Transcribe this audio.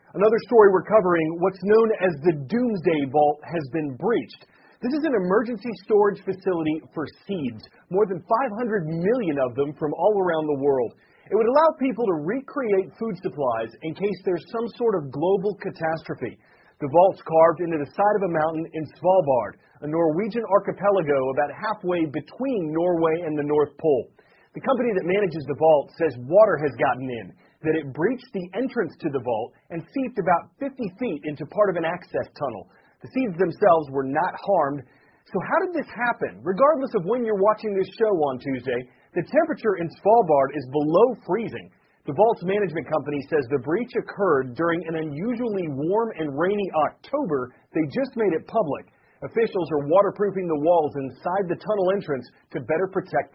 Another story we're covering, what's known as the Doomsday Vault has been breached. This is an emergency storage facility for seeds, more than 500 million of them from all around the world. It would allow people to recreate food supplies in case there's some sort of global catastrophe. The vault's carved into the side of a mountain in Svalbard, a Norwegian archipelago about halfway between Norway and the North Pole. The company that manages the vault says water has gotten in, that it breached the entrance to the vault and seeped about 50 feet into part of an access tunnel. The seeds themselves were not harmed. So how did this happen? Regardless of when you're watching this show on Tuesday, the temperature in Svalbard is below freezing. The vault's management company says the breach occurred during an unusually warm and rainy October. They just made it public. Officials are waterproofing the walls inside the tunnel entrance to better protect